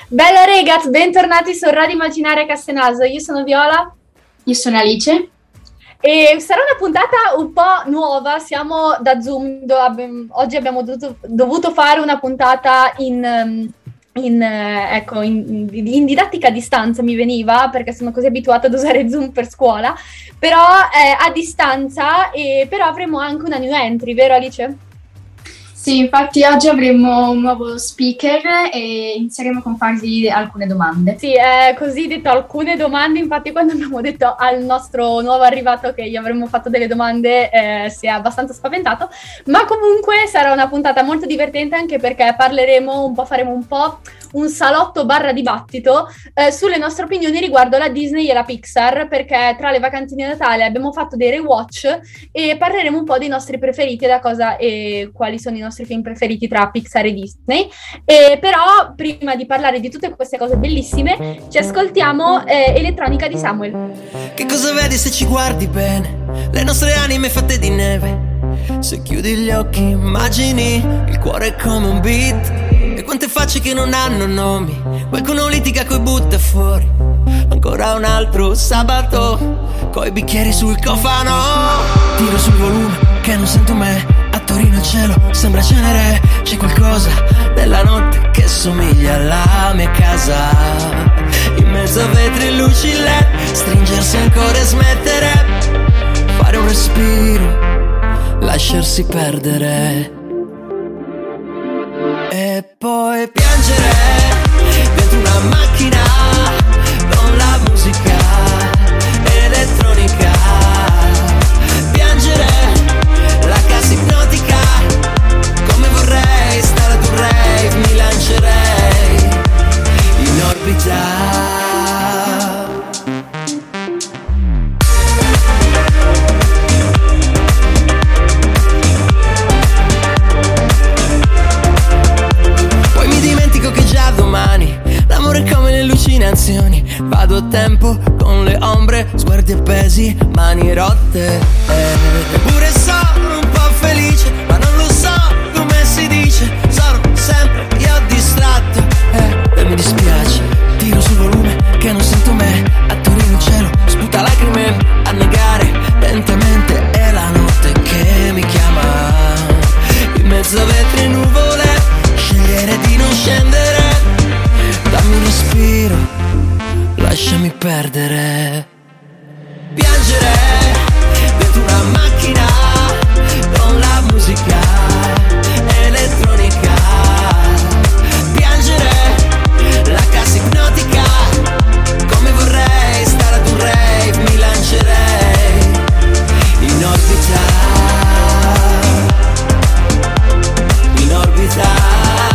Bella ragazzi, bentornati su Radio Immaginaria Castenaso. Io sono Viola. Io sono Alice. E sarà una puntata un po' nuova, siamo da Zoom, oggi abbiamo dovuto fare una puntata in didattica a distanza, mi veniva, perché sono così abituata ad usare Zoom per scuola, però a distanza, e però avremo anche una new entry, vero Alice? Sì, infatti oggi avremo un nuovo speaker e inizieremo con fargli alcune domande. Sì, così detto alcune domande, infatti quando abbiamo detto al nostro nuovo arrivato che gli avremmo fatto delle domande si è abbastanza spaventato, ma comunque sarà una puntata molto divertente anche perché faremo un po' un salotto / dibattito sulle nostre opinioni riguardo la Disney e la Pixar, perché tra le vacanze di Natale abbiamo fatto dei rewatch e parleremo un po' dei nostri preferiti e quali sono i nostri film preferiti tra Pixar e Disney. Però prima di parlare di tutte queste cose bellissime ci ascoltiamo Elettronica di Samuel. Che cosa vedi se ci guardi bene? Le nostre anime fatte di neve. Se chiudi gli occhi immagini il cuore come un beat. E quante facce che non hanno nomi. Qualcuno litiga coi butta fuori. Ancora un altro sabato coi bicchieri sul cofano. Tiro sul volume che non sento me. A Torino il cielo sembra cenere. C'è qualcosa della notte che somiglia alla mia casa. In mezzo a vetri e luci LED. Stringersi ancora e smettere. Fare un respiro, lasciarsi perdere e poi piangere dentro una macchina con la musica elettronica. Piangere la casa ipnotica. Come vorrei stare ad un rave, mi lancerei in orbita. L'amore è come le allucinazioni. Vado a tempo con le ombre, sguardi appesi, mani rotte. Eppure sono un po' felice, ma non lo so come si dice. Sono sempre io distratto e mi dispiace. Tiro sul volume che non sento me. A Torino il cielo sputa lacrime. A negare lentamente è la notte che mi chiama. In mezzo a vetri e nuvole, scegliere di non scendere. Dammi un respiro, lasciami perdere. Piangere dentro una macchina con la musica elettronica. Piangere la casa ipnotica. Come vorrei stare ad un rave, mi lancerei in orbita. In orbita.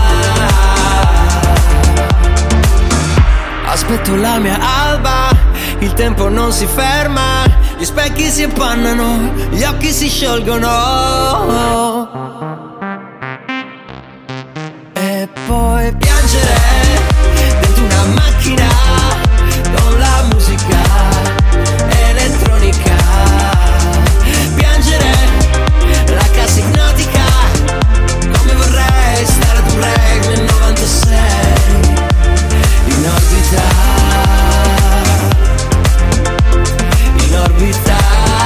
Aspetto la mia alba, il tempo non si ferma, gli specchi si appannano, gli occhi si sciolgono. E poi piangere dentro una macchina con la musica elettronica. Piangere la casa ipnotica. Come vorrei stare ad un rave nel 96. In orbita, in orbita,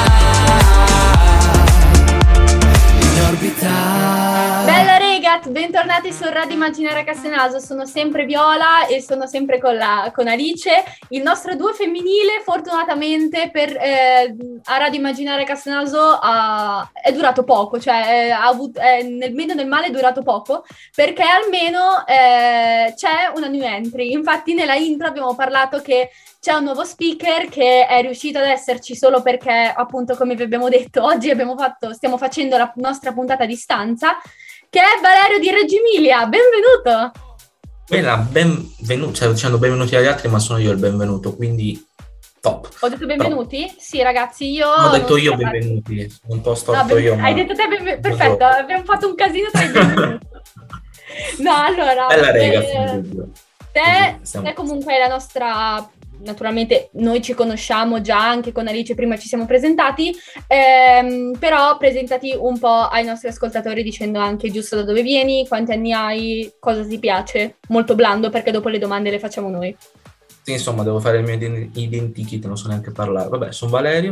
in orbita. Bella ragazzi, bentornati su Radio Immaginaria Castenaso. Sono sempre Viola e sono sempre con Alice. Il nostro duo femminile fortunatamente a Radio Immaginaria Castenaso è durato poco, cioè nel bene e nel male è durato poco, perché almeno c'è una new entry. Infatti nella intro abbiamo parlato che c'è un nuovo speaker che è riuscito ad esserci solo perché, appunto, come vi abbiamo detto, oggi stiamo facendo la nostra puntata a distanza, che è Valerio di Reggio Emilia. Benvenuto! Bella, benvenuto, cioè dicendo benvenuti agli altri, ma sono io il benvenuto, quindi top. Ho detto benvenuti? Però... Sì, ragazzi, io... Ho detto io benvenuti, un po' storto io. Hai detto te benvenuti, perfetto, abbiamo fatto un casino tra i benvenuti. No, allora... Bella ragazzi. Te comunque è la nostra naturalmente noi ci conosciamo già, anche con Alice prima ci siamo presentati, però presentati un po' ai nostri ascoltatori dicendo anche giusto da dove vieni, quanti anni hai, cosa ti piace, molto blando perché dopo le domande le facciamo noi. Sì, insomma, devo fare il mio identikit, non so neanche parlare. Vabbè, sono Valerio,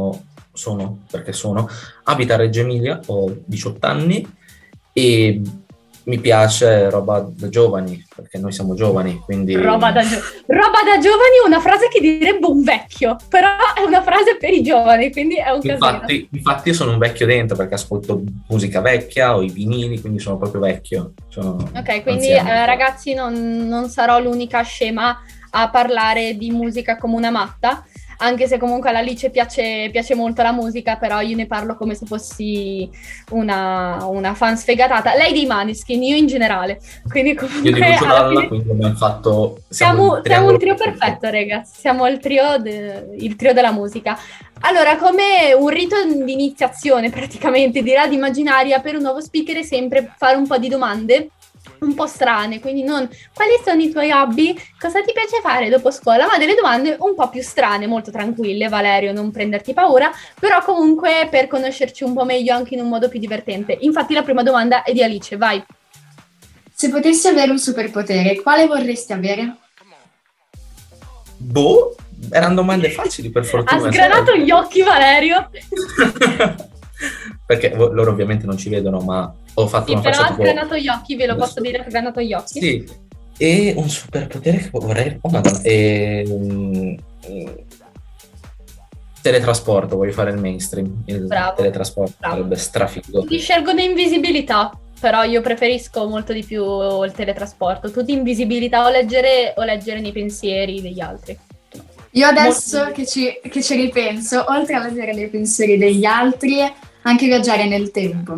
abito a Reggio Emilia, ho 18 anni e mi piace roba da giovani, perché noi siamo giovani, quindi... Roba da giovani è una frase che direbbe un vecchio, però è una frase per i giovani, quindi è un casino. Infatti io sono un vecchio dentro, perché ascolto musica vecchia, ho i vinili, quindi sono proprio vecchio. Ok, quindi ragazzi non sarò l'unica scema a parlare di musica come una matta, anche se comunque all'Alice piace molto la musica, però io ne parlo come se fossi una fan sfegatata. Lei dei Maneskin, io in generale. Quindi comunque io di Lucio Dalla, quindi abbiamo fatto... Siamo un trio perfetto, ragazzi. Siamo il trio della musica. Allora, come un rito di iniziazione praticamente di Radio Immaginaria, per un nuovo speaker è sempre fare un po' di domande un po' strane, quindi non quali sono i tuoi hobby, cosa ti piace fare dopo scuola, ma delle domande un po' più strane, molto tranquille, Valerio, non prenderti paura, però comunque per conoscerci un po' meglio anche in un modo più divertente. Infatti la prima domanda è di Alice, vai. Se potessi avere un superpotere, quale vorresti avere? Boh, erano domande facili per fortuna. Ha sgranato gli occhi Valerio. Perché loro ovviamente non ci vedono, ma ho fatto una però faccia ha sgranato gli occhi, ve lo posso dire, ha sgranato gli occhi. Sì, e un superpotere che vorrei... Oh madonna, teletrasporto, voglio fare il mainstream. Bravo. Teletrasporto sarebbe strafigo. Tutti scelgono invisibilità, però io preferisco molto di più il teletrasporto. Tu di invisibilità o leggere nei pensieri degli altri. Io adesso che ci ripenso, oltre a leggere nei pensieri degli altri, anche viaggiare nel tempo.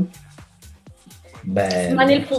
Beh, ma nel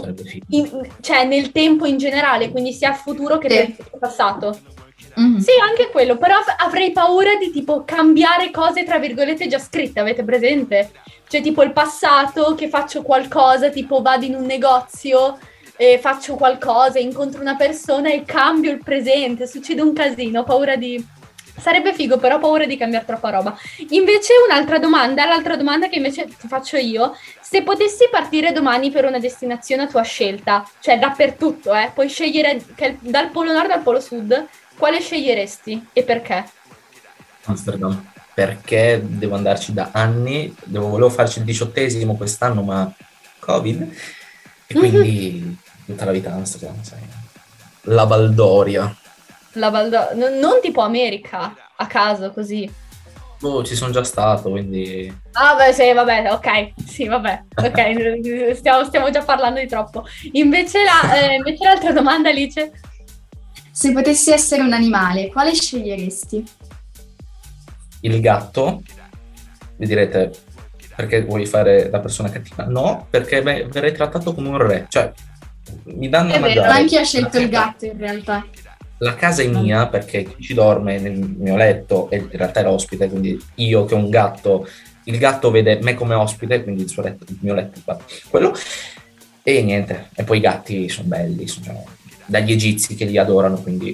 tempo in generale, quindi sia futuro che nel passato. Mm-hmm. Sì, anche quello, però avrei paura di tipo cambiare cose tra virgolette già scritte, avete presente? Cioè tipo il passato che faccio qualcosa, tipo vado in un negozio e faccio qualcosa, incontro una persona e cambio il presente, succede un casino, ho paura di... Sarebbe figo, però ho paura di cambiare troppa roba. Invece l'altra domanda che invece ti faccio io, se potessi partire domani per una destinazione a tua scelta, cioè dappertutto, puoi scegliere dal polo nord al polo sud, quale sceglieresti e perché? Amsterdam, perché devo andarci da anni, volevo farci il 18esimo quest'anno, ma Covid, e quindi tutta la vita Amsterdam, sai. La Valdoria. Non tipo America, a caso, così. Oh, ci sono già stato, quindi... Ah, beh, sì, vabbè, ok. Sì, vabbè, ok, stiamo già parlando di troppo. Invece l'altra domanda, Alice? Se potessi essere un animale, quale sceglieresti? Il gatto. Vi direte, perché vuoi fare la persona cattiva? No, perché verrei trattato come un re. Cioè, mi danno a mangiare. Anche io ho scelto il gatto, in realtà. La casa è mia perché chi ci dorme nel mio letto in realtà è l'ospite, quindi io che ho un gatto, il gatto vede me come ospite, quindi il suo letto, il mio letto, quello, e niente. E poi i gatti sono belli, sono dagli egizi che li adorano, quindi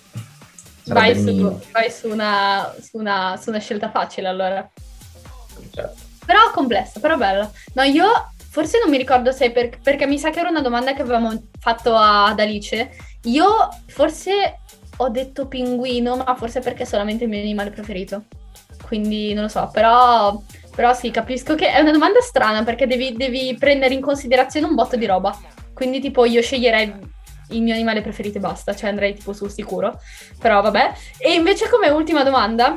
vai su una scelta facile allora. Certo. Però complessa, però bella. No, io forse non mi ricordo se perché mi sa che era una domanda che avevamo fatto ad Alice. Io forse ho detto pinguino, ma forse perché è solamente il mio animale preferito. Quindi non lo so, però sì, capisco che è una domanda strana perché devi prendere in considerazione un botto di roba. Quindi tipo io sceglierei il mio animale preferito e basta, cioè andrei tipo sul sicuro. Però vabbè. E invece come ultima domanda,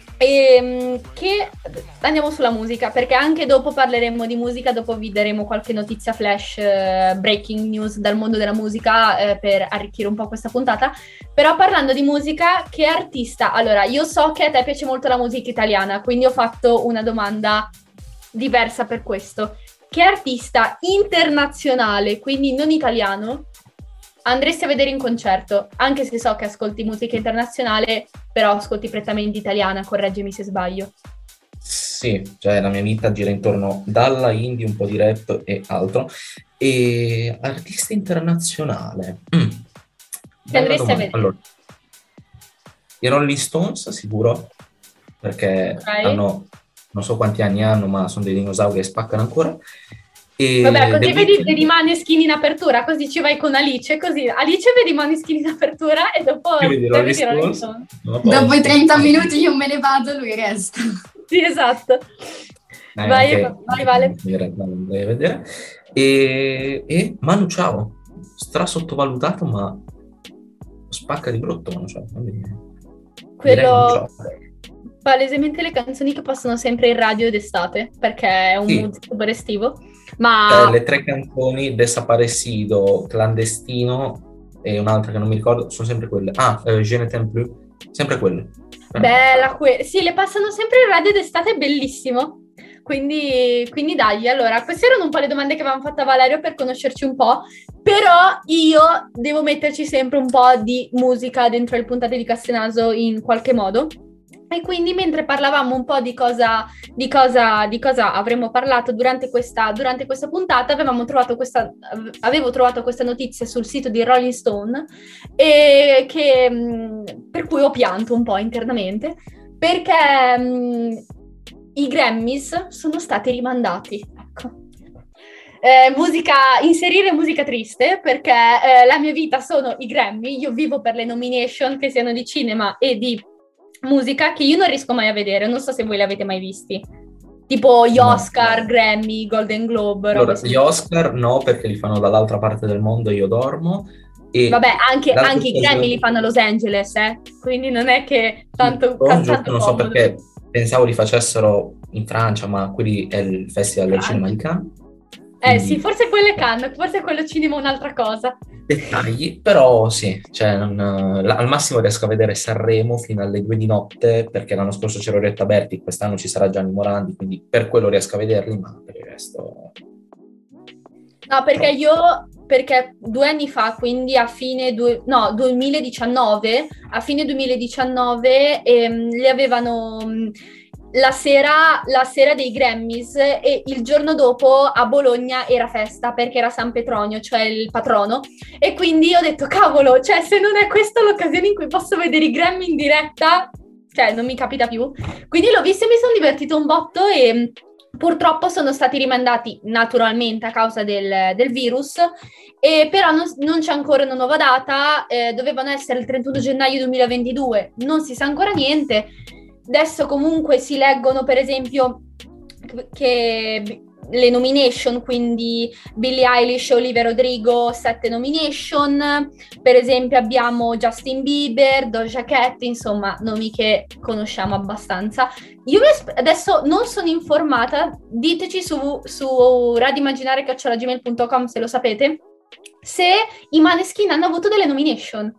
che andiamo sulla musica, perché anche dopo parleremo di musica, dopo vi daremo qualche notizia flash, breaking news dal mondo della musica, per arricchire un po' questa puntata. Però parlando di musica, che artista? Allora, io so che a te piace molto la musica italiana, quindi ho fatto una domanda diversa per questo. Che artista internazionale, quindi non italiano, andresti a vedere in concerto? Anche se so che ascolti musica internazionale, però ascolti prettamente italiana, correggimi se sbaglio. Sì, cioè la mia vita gira intorno dalla indie, un po' di rap e altro. E artista internazionale. Che andresti a vedere? Allora, I Rolling Stones, sicuro, perché hanno, non so quanti anni hanno, ma sono dei dinosauri che spaccano ancora. E vabbè, così vedi Maneskin in apertura, così ci vai con Alice, così Alice vedi Maneskin in apertura e dopo vedi Rolling Stones. Dopo i 30 minuti io me ne vado, lui resta. Sì, esatto. Vai, Vale. Devi vedere. E Manu Chao, stra sottovalutato, ma spacca di brutto Manu Chao. Quello palesemente le canzoni che passano sempre in radio d'estate, perché è un mood super estivo. Ma le 3 canzoni, Desaparecido, Clandestino e un'altra che non mi ricordo, sono sempre quelle. Je ne t'aime plus, sempre quelle. Bella, sì, le passano sempre in radio d'estate, è bellissimo. Quindi dai, allora, queste erano un po' le domande che avevamo fatto a Valerio per conoscerci un po', però io devo metterci sempre un po' di musica dentro le puntate di Castenaso in qualche modo. E quindi mentre parlavamo un po' di cosa avremmo parlato durante questa puntata, avevo trovato questa notizia sul sito di Rolling Stone per cui ho pianto un po' internamente, perché i Grammys sono stati rimandati. Ecco. Inserire musica triste, perché la mia vita sono i Grammy, io vivo per le nomination, che siano di cinema e di musica, che io non riesco mai a vedere, non so se voi le avete mai visti, tipo gli Oscar, Grammy, Golden Globe. Allora, gli Oscar no, perché li fanno dall'altra parte del mondo, io dormo. E vabbè, anche i Grammy li fanno a Los Angeles, quindi non è che tanto non so perché pensavo li facessero in Francia, ma quelli è il Festival del Cinema di Cannes. Quindi sì, forse quello è Cannes, forse quello cinema è un'altra cosa. Dettagli, però sì, cioè al massimo riesco a vedere Sanremo fino alle 2 di notte, perché l'anno scorso c'era Orietta Berti, quest'anno ci sarà Gianni Morandi, quindi per quello riesco a vederli, ma per il resto... No, perché 2 anni fa, quindi a fine 2019, li avevano la sera dei Grammys, e il giorno dopo a Bologna era festa perché era San Petronio, cioè il patrono, e quindi ho detto cavolo, cioè se non è questa l'occasione in cui posso vedere i Grammy in diretta, cioè non mi capita più. Quindi l'ho visto e mi sono divertito un botto, e purtroppo sono stati rimandati naturalmente a causa del virus, però non c'è ancora una nuova data, dovevano essere il 31 gennaio 2022, non si sa ancora niente. Adesso comunque si leggono, per esempio, che le nomination, quindi Billie Eilish e Olivia Rodrigo, 7 nomination, per esempio abbiamo Justin Bieber, Doja Cat, insomma nomi che conosciamo abbastanza. Io adesso non sono informata, diteci su radioimmaginare@gmail.com se lo sapete, se i Maneskin hanno avuto delle nomination.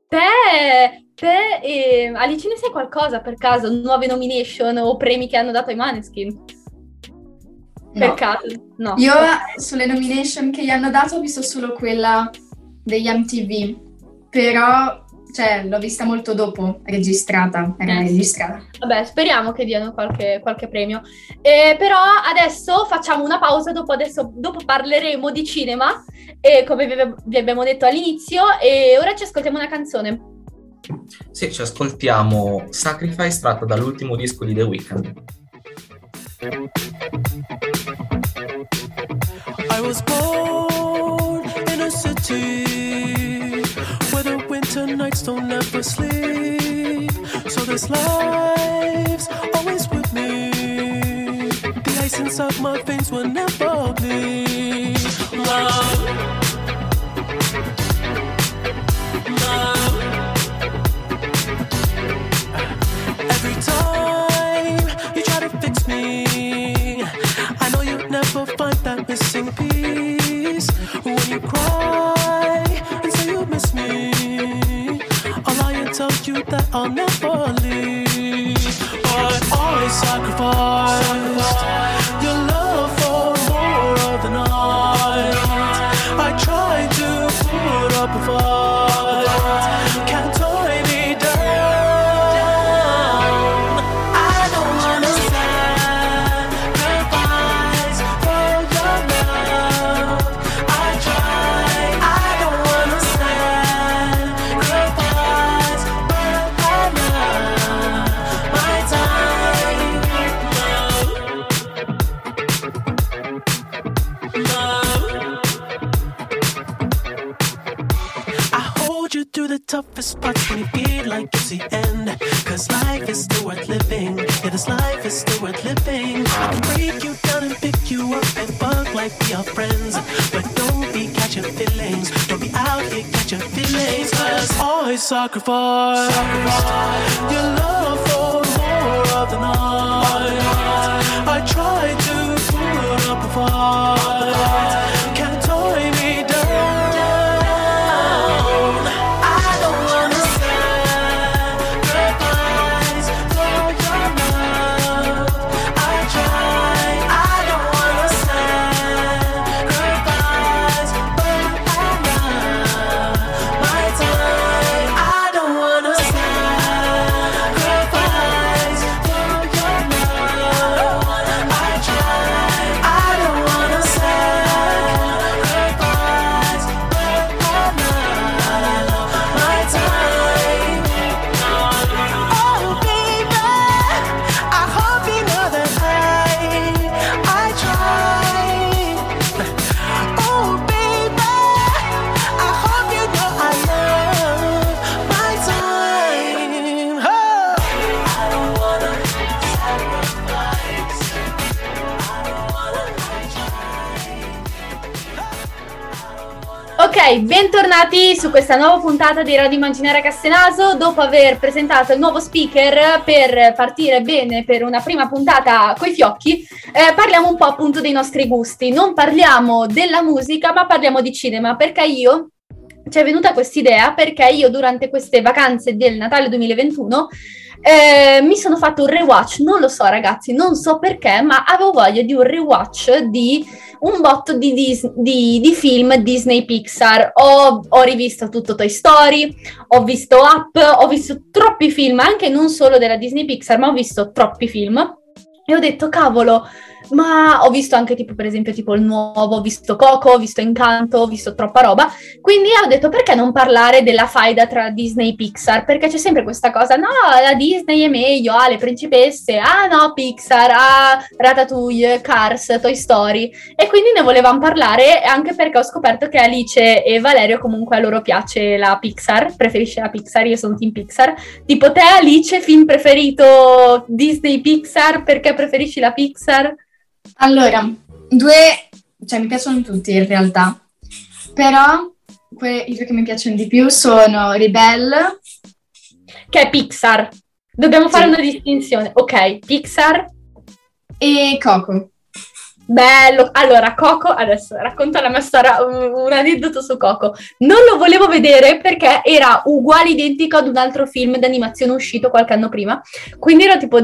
Alice, ne sai qualcosa per caso? Nuove nomination o premi che hanno dato ai Maneskin? Per caso? No. Io sulle nomination che gli hanno dato ho visto solo quella degli MTV, però cioè, l'ho vista molto dopo, registrata. Vabbè, speriamo che diano qualche premio. Però adesso facciamo una pausa, dopo parleremo di cinema, come vi abbiamo detto all'inizio, e ora ci ascoltiamo una canzone. Sì, ci ascoltiamo Sacrifice, tratta dall'ultimo disco di The Weeknd. I was born in a city where the winter nights don't ever sleep, so this life's always with me. The ice inside my veins will never bleed. Love, love. Every time you try to fix me, I know you'll never find that missing piece. When you cry and say you miss me, I'll lie and tell you that I'll never leave. But I sacrificed your love for more of the night. I tried to put up a fight, can't tie me down. I don't wanna sacrifice for your love. I try, I don't wanna sacrifice, but I know. parts when you feel like it's the end. Cause life is still worth living. Yeah, this life is still worth living. I can break you down and pick you up and fuck like we are friends. But don't be catching feelings. Don't be out here catching feelings. Cause I sacrifice your love for more of the night. I try to put up a fight. Can't tie me down. I don't wanna sacrifice for your love. I try. I don't wanna sacrifice for my love, my time. I don't wanna sacrifice for your love. I try. I don't wanna sacrifice for my love, my time. Oh baby, I hope you know that I try. Oh baby, I hope you know I love my time. Oh. I don't wanna sacrifice. I don't wanna Ok, bentornati su questa nuova puntata di Radio Immaginaria Castenaso. Dopo aver presentato il nuovo speaker per partire bene per una prima puntata coi fiocchi, parliamo un po' appunto dei nostri gusti. Non parliamo della musica, ma parliamo di cinema, perché ci è venuta quest'idea perché io durante queste vacanze del Natale 2021 mi sono fatto un rewatch, non lo so ragazzi, non so perché, ma avevo voglia di un rewatch di un botto di film Disney Pixar. Ho rivisto tutto Toy Story, ho visto Up, ho visto troppi film, anche non solo della Disney Pixar, ma ho visto troppi film e ho detto cavolo, ma ho visto anche tipo per esempio tipo il nuovo, ho visto Coco, ho visto Encanto, ho visto troppa roba, quindi ho detto perché non parlare della faida tra Disney e Pixar, perché c'è sempre questa cosa, no, la Disney è meglio, le principesse, no, Pixar, Ratatouille, Cars, Toy Story, e quindi ne volevamo parlare anche perché ho scoperto che Alice e Valerio comunque a loro piace la Pixar, preferisce la Pixar, io sono team Pixar. Tipo te Alice, film preferito Disney Pixar, perché preferisci la Pixar? Allora, mi piacciono tutti in realtà, però i due che mi piacciono di più sono Rebelle, che è Pixar. Dobbiamo fare Sì. una distinzione. Ok, Pixar. e Coco. Bello. Allora, Coco, adesso racconto la mia storia, un aneddoto su Coco. Non lo volevo vedere perché era uguale identico ad un altro film d'animazione uscito qualche anno prima. Quindi ero tipo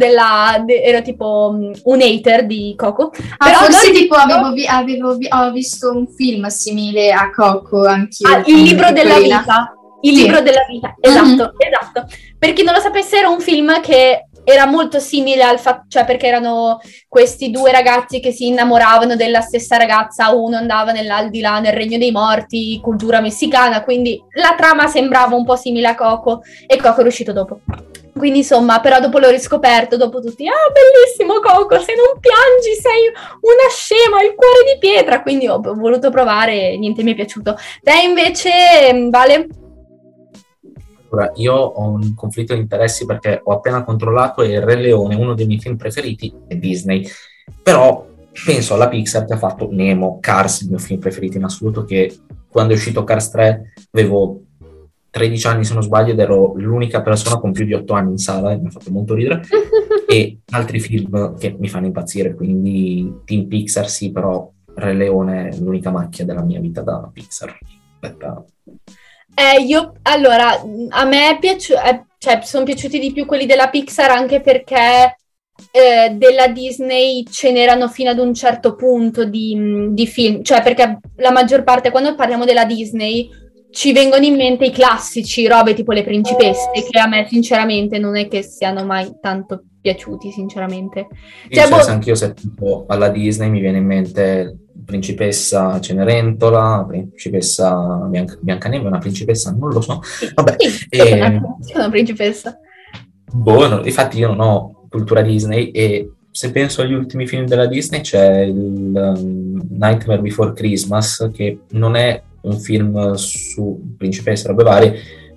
un hater di Coco. Però Forse tipo ho visto un film simile a Coco anch'io. Il libro della Quella. vita. Il Sì. libro della vita, esatto. Per chi non lo sapesse, era un film che era molto simile al fatto, cioè perché erano questi due ragazzi che si innamoravano della stessa ragazza, uno andava nell'aldilà, nel regno dei morti, cultura messicana, quindi la trama sembrava un po' simile a Coco, e Coco è uscito dopo. Quindi insomma, però dopo l'ho riscoperto, dopo tutti, bellissimo Coco, se non piangi sei una scema, il cuore di pietra, quindi ho voluto provare e niente mi è piaciuto. Te invece, Vale? Allora, io ho un conflitto di interessi perché ho appena controllato e Il Re Leone, uno dei miei film preferiti, è Disney. Però penso alla Pixar che ha fatto Nemo, Cars, il mio film preferito in assoluto, che quando è uscito Cars 3 avevo 13 anni se non sbaglio ed ero l'unica persona con più di 8 anni in sala e mi ha fatto molto ridere. E altri film che mi fanno impazzire, quindi Team Pixar sì, però Re Leone è l'unica macchia della mia vita da Pixar. Aspetta. Allora, a me sono piaciuti di più quelli della Pixar anche perché della Disney ce n'erano fino ad un certo punto di film, cioè perché la maggior parte, quando parliamo della Disney, ci vengono in mente i classici, robe tipo Le Principesse, che a me sinceramente non è che siano mai tanto piaciuti, sinceramente. Anch'io se penso alla Disney mi viene in mente Principessa Cenerentola, Principessa Biancaneve, una principessa, non lo so. Vabbè, una principessa. Boh, infatti io non ho cultura Disney e se penso agli ultimi film della Disney c'è il Nightmare Before Christmas, che non è un film su principesse e robe varie,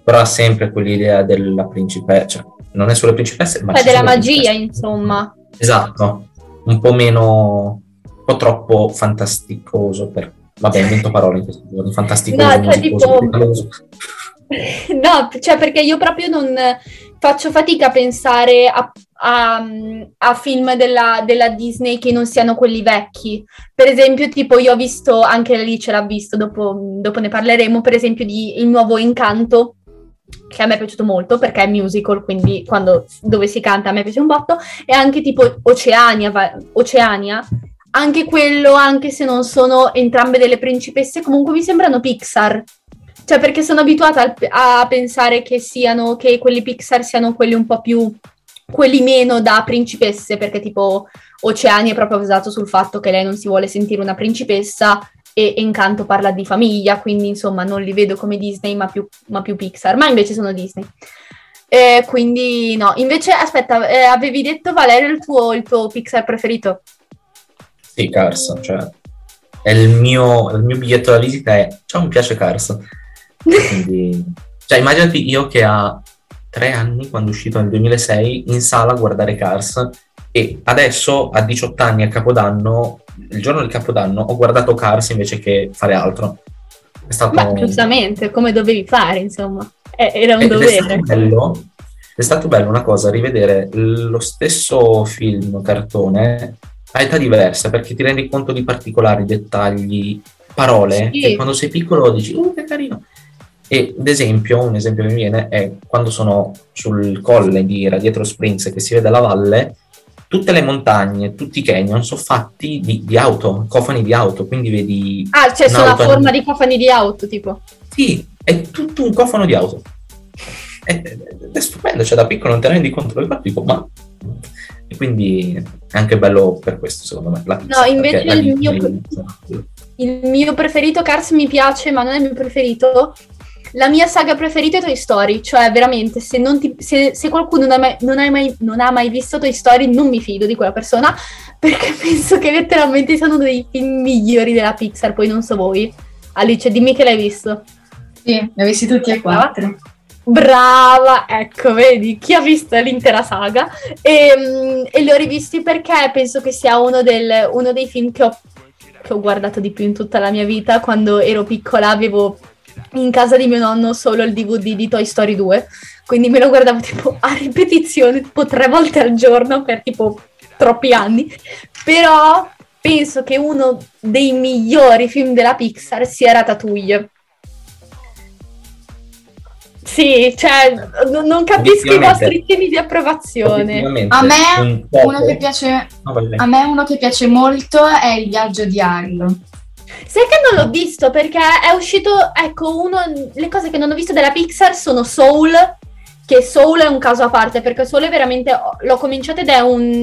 però ha sempre quell'idea della principessa, cioè non è solo principessa, ma della magia, insomma. Esatto, un po' meno, un po' troppo fantasticoso vabbè, invento parole in questi giorni, fantasticoso, no, cioè, tipo... No, cioè perché io proprio non faccio fatica a pensare a film della Disney che non siano quelli vecchi. Per esempio, tipo, io ho visto, anche lì ce l'ha visto, dopo ne parleremo, per esempio di il nuovo Encanto, che a me è piaciuto molto perché è musical, quindi dove si canta a me piace un botto, e anche tipo Oceania, anche quello, anche se non sono entrambe delle principesse, comunque mi sembrano Pixar. Cioè, perché sono abituata a pensare che quelli Pixar siano quelli un po' più, quelli meno da principesse, perché tipo Oceania è proprio basato sul fatto che lei non si vuole sentire una principessa, e Encanto parla di famiglia, quindi insomma non li vedo come Disney, ma più Pixar, ma invece sono Disney. Quindi no, invece aspetta, avevi detto, Valerio, il tuo Pixar preferito? Sì, Cars, cioè è il mio biglietto da visita è ciao, mi piace Cars. Quindi, cioè, immaginati io che a 3 anni, quando è uscito nel 2006, in sala a guardare Cars, e adesso a 18 anni a Capodanno, il giorno del Capodanno, ho guardato Cars invece che fare altro. È stato... Ma giustamente, come dovevi fare, insomma, era un dovere. È stato bello una cosa, rivedere lo stesso film cartone a età diversa, perché ti rendi conto di particolari, dettagli, parole, sì, che quando sei piccolo dici, che carino. E un esempio che mi viene è quando sono sul colle di Radietro Springs, che si vede la valle, tutte le montagne, tutti i canyon sono fatti di auto, cofani di auto, quindi vedi... Ah, cioè sono a forma di cofani di auto, tipo? Sì, è tutto un cofano di auto. È stupendo, cioè da piccolo non te ne rendi conto, lo dico, ma... E quindi è anche bello per questo, secondo me. No, invece il mio preferito, Cars, mi piace, ma non è il mio preferito. La mia saga preferita è Toy Story, cioè veramente, se qualcuno non ha mai visto Toy Story, non mi fido di quella persona, perché penso che letteralmente siano uno dei film migliori della Pixar. Poi non so voi. Alice, dimmi che l'hai visto. Sì, li ho visti tutti e 4. Brava, ecco, vedi, chi ha visto l'intera saga, e li ho rivisti perché penso che sia uno dei film che ho guardato di più in tutta la mia vita. Quando ero piccola avevo in casa di mio nonno solo il DVD di Toy Story 2, quindi me lo guardavo tipo a ripetizione, tipo 3 volte al giorno per tipo troppi anni. Però penso che uno dei migliori film della Pixar sia Ratatouille. Sì, cioè non capisco i vostri temi di approvazione. A me uno che piace molto è Il viaggio di Arlo. Sai che non l'ho visto perché è uscito, ecco, le cose che non ho visto della Pixar sono Soul, che Soul è un caso a parte, perché Soul è veramente, l'ho cominciato ed è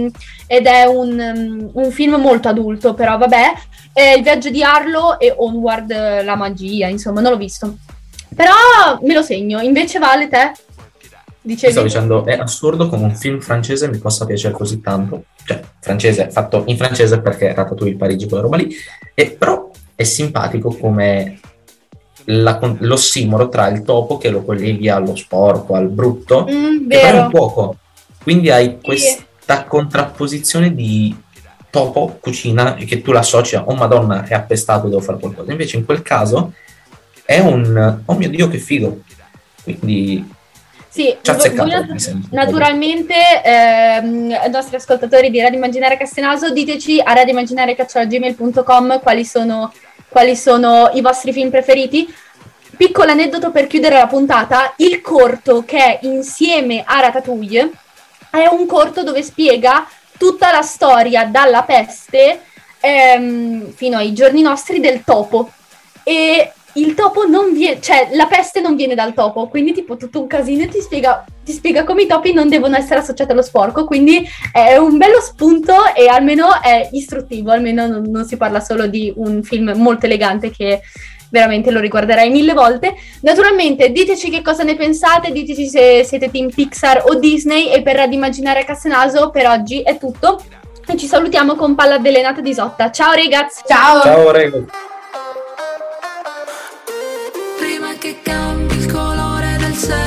un film molto adulto, però vabbè. Il viaggio di Arlo e Onward, la magia, insomma, non l'ho visto. Però me lo segno. Invece, Vale, te? Dicevi? Stavo dicendo, è assurdo come un film francese mi possa piacere così tanto. Cioè, francese, fatto in francese perché Ratatouille, Parigi, quella roba lì. Però è simpatico come l'ossimoro tra il topo che lo colleghi allo sporco, al brutto, che però è un cuoco. Quindi hai questa contrapposizione di topo, cucina, che tu l'associ a, oh madonna, è appestato, devo fare qualcosa. Invece in quel caso è oh mio Dio, che figo. Quindi sì, naturalmente ai nostri ascoltatori di Radio Immaginaria Castenaso, diteci a radioimmaginaria@gmail.com quali sono i vostri film preferiti. Piccolo aneddoto per chiudere la puntata: il corto che è insieme a Ratatouille è un corto dove spiega tutta la storia dalla peste fino ai giorni nostri del topo, e il topo non viene, cioè la peste non viene dal topo, quindi tipo tutto un casino, e ti spiega come i topi non devono essere associati allo sporco, quindi è un bello spunto e almeno è istruttivo, almeno non si parla solo di un film molto elegante che veramente lo riguarderei 1000 volte. Naturalmente diteci che cosa ne pensate, diteci se siete team Pixar o Disney, e per Radio Immaginaria Castenaso per oggi è tutto e ci salutiamo con Palla Avvelenata di Isotta. Ciao ragazzi! Ciao ragazzi! Che cambi il colore del cielo,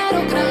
0 gradi.